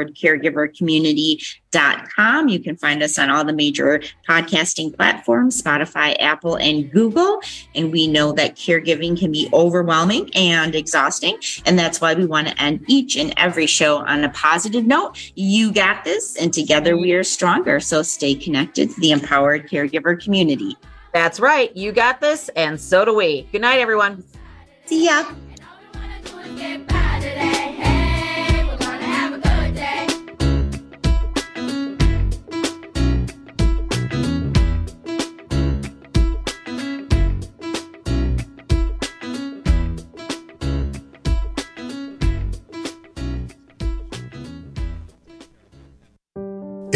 empoweredcaregivercommunity.com. You can find us on all the major podcasting platforms, Spotify, Apple, and Google. And we know that caregiving can be overwhelming and exhausting. And that's why we want to end each and every show on a positive note. You got this, and together we are stronger. So stay connected to the Empowered Caregiver Community. That's right. You got this, and so do we. Good night, everyone. See ya.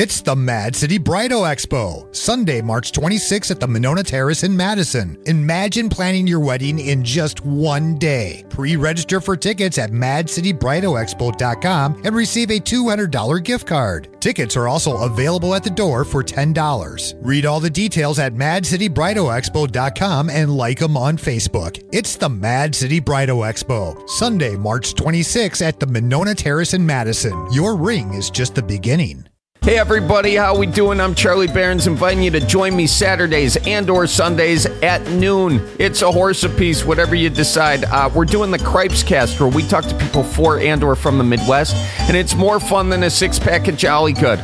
It's the Mad City Bridal Expo, Sunday, March 26th at the Monona Terrace in Madison. Imagine planning your wedding in just one day. Pre-register for tickets at madcitybridalexpo.com and receive a $200 gift card. Tickets are also available at the door for $10. Read all the details at madcitybridalexpo.com and like them on Facebook. It's the Mad City Bridal Expo, Sunday, March 26th at the Monona Terrace in Madison. Your ring is just the beginning. Hey everybody, how we doing? I'm Charlie Barons, inviting you to join me Saturdays and or Sundays at noon. It's a horse apiece, whatever you decide. We're doing the Cripes Cast, where we talk to people for and or from the Midwest, and it's more fun than a six-pack of Jolly Good.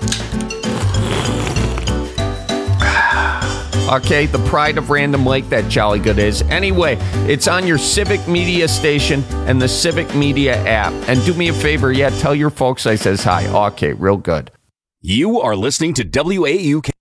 Okay, the pride of Random Lake, that Jolly Good is. Anyway, it's on your Civic Media station and the Civic Media app. And do me a favor, tell your folks I says hi. Okay, real good. You are listening to WAUK.